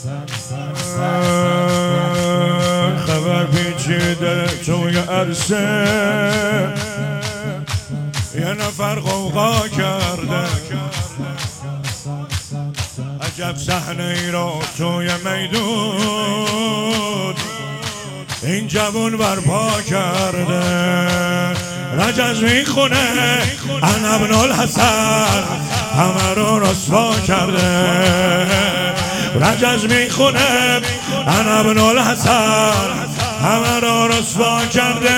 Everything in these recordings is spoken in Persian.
خبر پیچیده توی عرصه، یه نفر غوغا کرده، عجب صحنه ای رو توی میدون این جوون برپا کرده. رجز میخونه انا ابن الحسن، همه رو رسوا کرده. رجز میخونه انا ابن الحسن، همه رو رسوا کرده.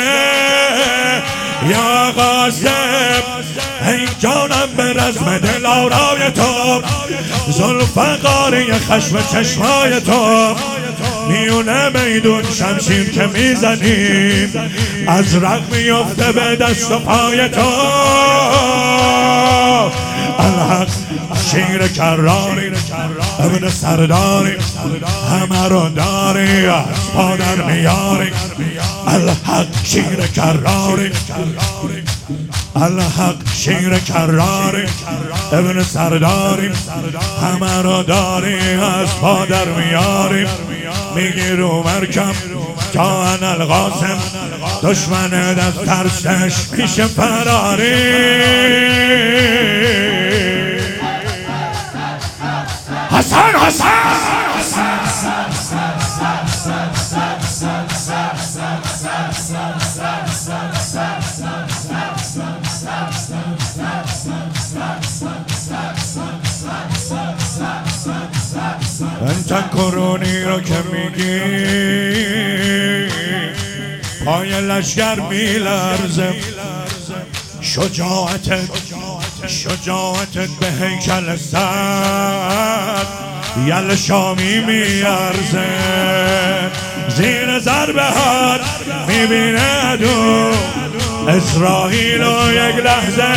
یا قاسم ای جانم به رزم دل آرای تو، ذوالفقاری خشم چشمای تو، میونه میدون شمشیر که میزنیم از رق میفته به دست و پای تو. الحق شیر کراری ابن سرداری، همه رو داری از پادر میاری. الحق شیر کراری، الحق شیر کراری ابن سرداری، همه رو داری از پادر میاری. میگی رو مرکب تا انا القاسم، دشمن دست ترسش میشه فراری. حسن حسن انت کرونی رو که میگی پای لشگر میلرزه. شجاعتت به هیکل سر یل شامی میارزه. زیر ضربه هات میبینه عدو اسرائیل و یک لحظه.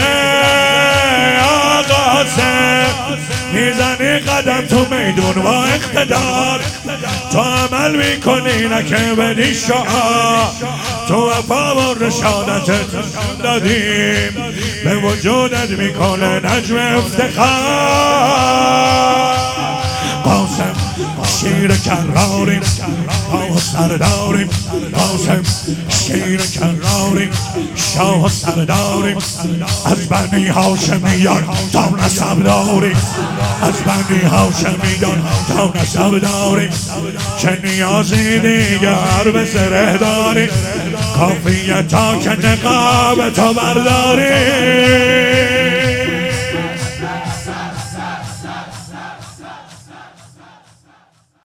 آقاسه میزنی قدم تو میدون با اقتدار، تو عمل میکنی نکه بدی شعار. تو وفا و رشادتت دادیم، به وجودت میکنه نجم افتخار. قاسم شیر کراریم شاه سرداریم، قاسم شیر کراریم شاه سرداریم. از بنی هاشمیان تا نسب داریم، از بنی هاشمیان تا نسب داریم. چه نیازی دیگر به سره داریم، کافیه تا که نقاب تو برداریم.